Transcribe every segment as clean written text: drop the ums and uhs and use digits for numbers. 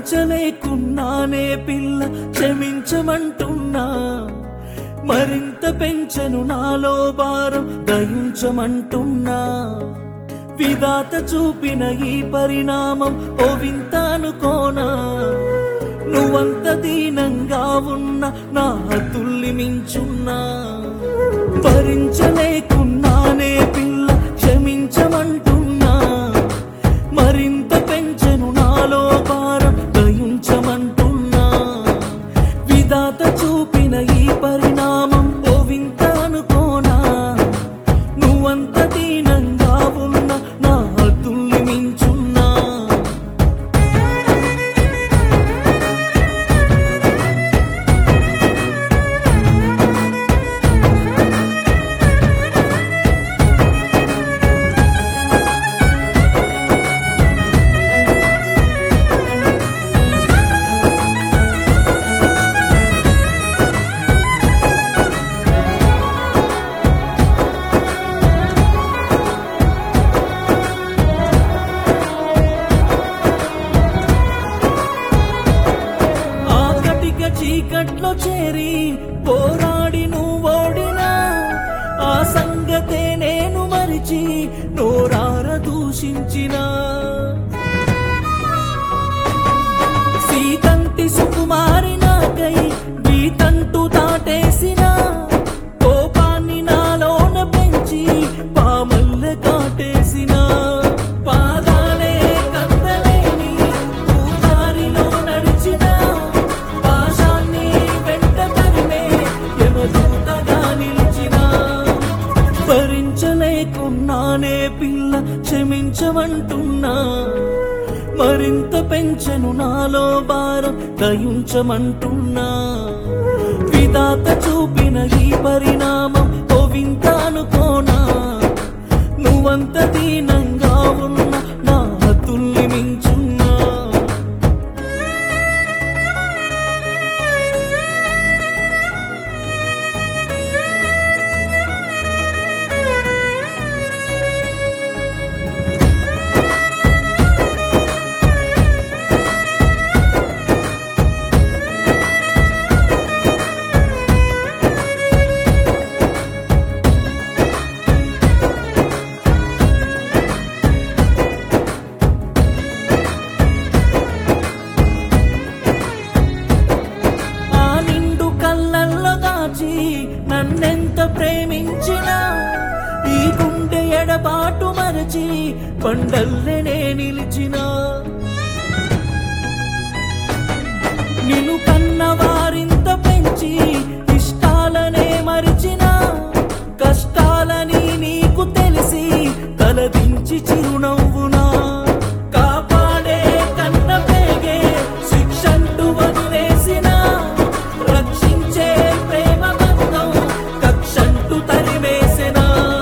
భరించలేకున్నానే పిల్ల క్షమించమంటున్నా, మరింత పెంచెను నాలో భారం దయించమంటున్నా. విధాత చూపిన ఈ పరిణామం ఓ వింత అనుకోనా, నువ్వంత దీనంగా ఉన్న నా హద్దుల్ని మించున్నా. భరించలేకున్నానే పిల్ల క్షమించమంటున్నా, మరింత పెంచెను నాలో భారం దయించమంటున్నా. విధాత చూపిన ఈ పరిణామం ఓ వింత అనుకోనా, నువ్వంత దీనంగా ఉన్న నా హద్దుల్ని మించున్నా. చీకట్లో చేరి పోరాడి నువ్వోడినా, ఆ సంగతే నేను మరిచి నోరార దూషించిన. సీతంటి సుకుమారి నాకై వీతంటూ దాటేసిన, కోపాన్ని నాలోన పెంచి పామల్ల కాటేసిన. పాదాలే కందలేని పూదారిలో నడిచిన, భరించలేకున్నానే పిల్ల క్షమించమంటున్నా, మరింత పెంచెను నాలో భారం దయించమంటున్నా. విధాత చూపిన ఈ పరిణామం ఓ వింత అనుకోనా, నువ్వంత దీనంగా ఉన్న నా హద్దుల్ని మించున్నా. నన్నెంత ప్రేమించినా ఈ గుండె ఎడబాటు మరచి పండల్లనే నిలిచిన. నిన్ను కన్న వారింత పెంచి ఇష్టాలనే మరిచిన, కష్టాలని నీకు తెలిసి తలదించి చిరునవ్వునా. కాపాడే కన్న పేగే శిక్షంటూ వదిలేసిన, రక్షించే ప్రేమ బంధం కక్షంటూ తరివేసిన.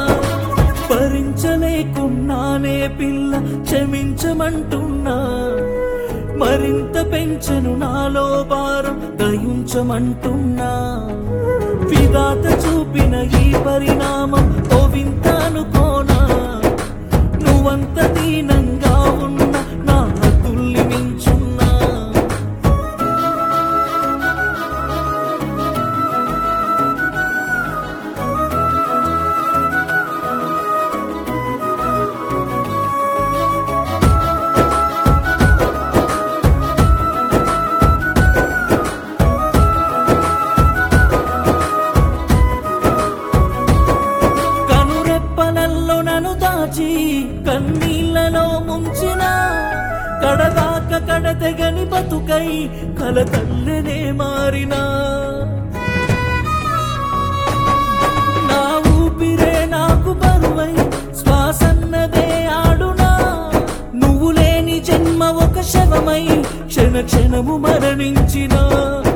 భరించలేకున్నానే పిల్ల క్షమించమంటున్నా, మరింత పెంచెను నాలో భారం దయించమంటున్నా. విధాత చూపిన ఈ పరిణామం ఓ వింత అనుకోనా, నువ్వంత దీనంగా ఉన్న నా హద్దుల్ని మించున్నా. కన్నీళ్లలో ముంచిన, కడదాక కడతెగని బతుకై కలతల్లనే మారినా. నా ఊపిరే నాకు బరువై శ్వాసన్నదే ఆడునా, నువ్వు లేని జన్మ ఒక శవమై క్షణ క్షణము మరణించినా.